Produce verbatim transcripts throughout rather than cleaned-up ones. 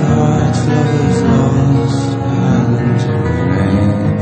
hearts, lovers lost and in vain.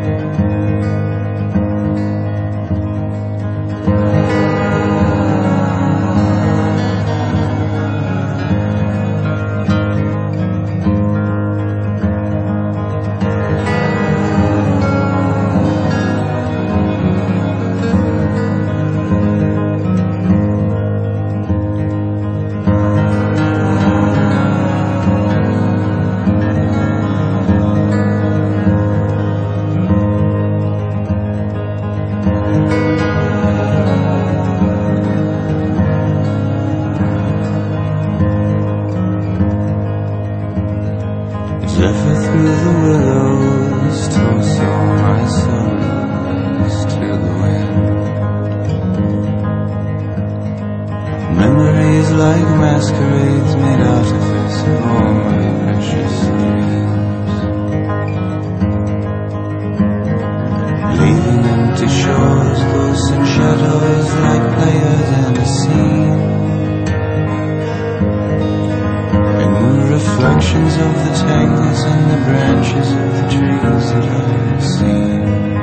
Zephyr through the willows, toss all my sorrows to the wind. Memories like masquerades made artifice of all my precious dreams. Leaving empty shores, ghosts and shadows like players in a scene. Reflections of the tangles and the branches of the trees that I have seen.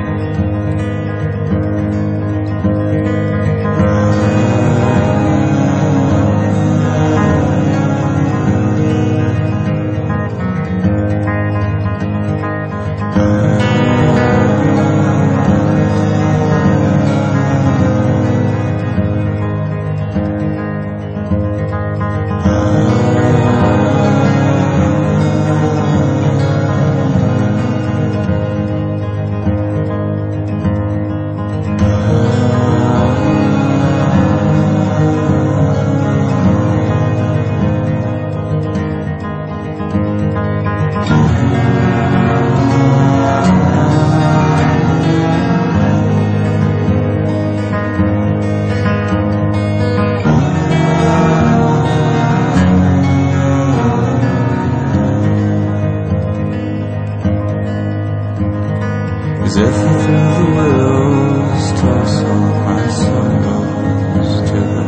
Zephyr through the willows, toss all my sorrows to the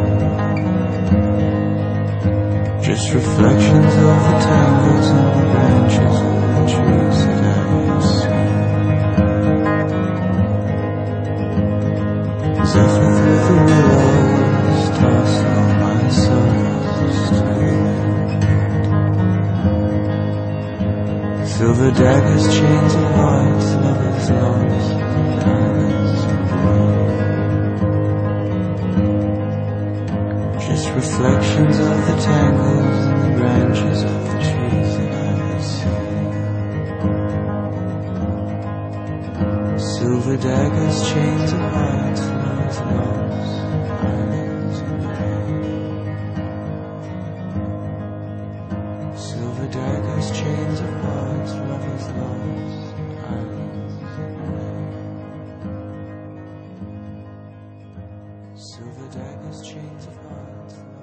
wind. Just reflections of the tangles and the branches of the trees that I have seen. Zephyr through the willows, toss all my sorrows to the wind. Silver daggers, chains of hearts, lovers lost, diamonds in vain. Just reflections of the tangles and the branches of the trees that I have seen. Silver daggers, chains of hearts, lovers lost, diamonds in vain. Silver daggers, chains of hearts, lovers lost, islands in rain. Silver daggers, chains of hearts.